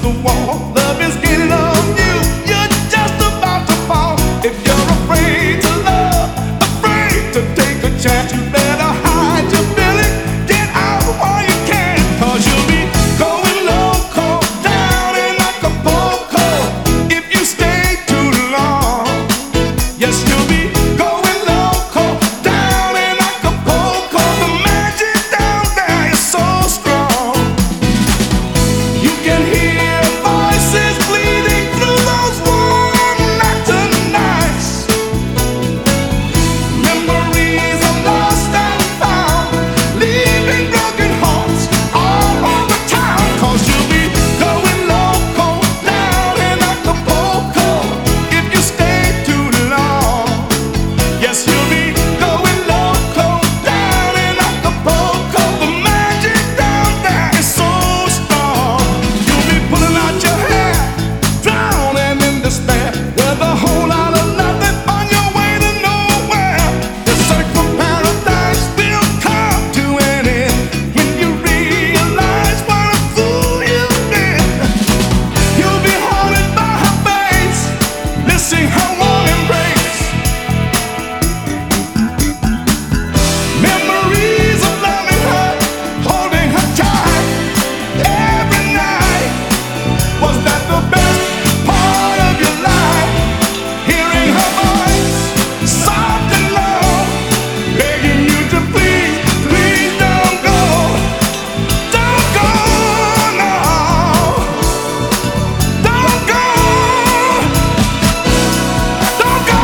the wall. Love is getting on you. You're just about to fall. If you're afraid to love, afraid to take a chance, you better hide your feeling. Get out while you can, 'cause you'll be going loco down in Acapulco if you stay too long. Yes, you'll be going loco down in Acapulco. The magic down there is so strong. You can hear voices bleeding through those warm mountain nights. Memories are lost and found, leaving broken hearts all over town. 'Cause you'll be going loco down in Acapulco if you stay too long. Yes, you'll be going loco down in Acapulco. The magic down there is so strong. You'll be pulling out your hair, drowning in despair, with a whole lot of nothing on your way to nowhere. The search for paradise will come to an end when you realize what a fool you've been. You'll be haunted by her face, missing her warm embrace. Memories of loving her, holding her tight every night. Was that the best part of your life? Hearing her voice, soft and low, begging you to please, please don't go. Don't go, no. Don't go. Don't go.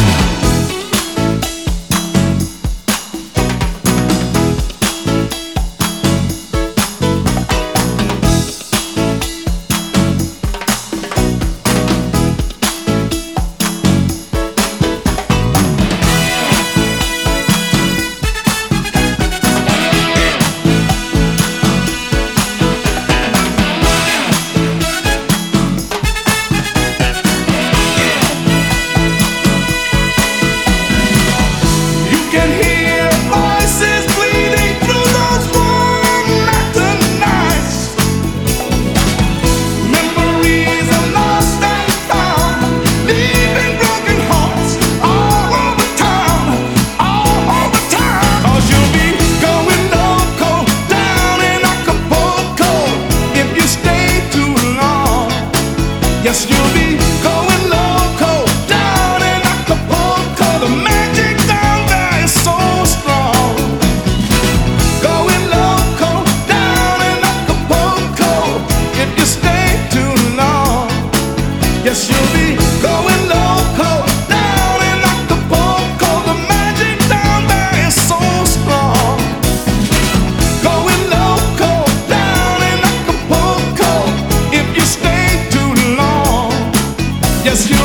You can hear voices bleeding through those warm mountain nights. Memories are lost and found, leaving broken hearts all over town, all over town. 'Cause you'll be going loco down in Acapulco if you stay too long. Yes, you'll be going loco down in Acapulco. The magic down there is so strong. Going loco down in Acapulco if you stay too long. Yes, you'll be going loco down in Acapulco. The magic down there is so strong. Going loco down in Acapulco if you stay too long. Yes, you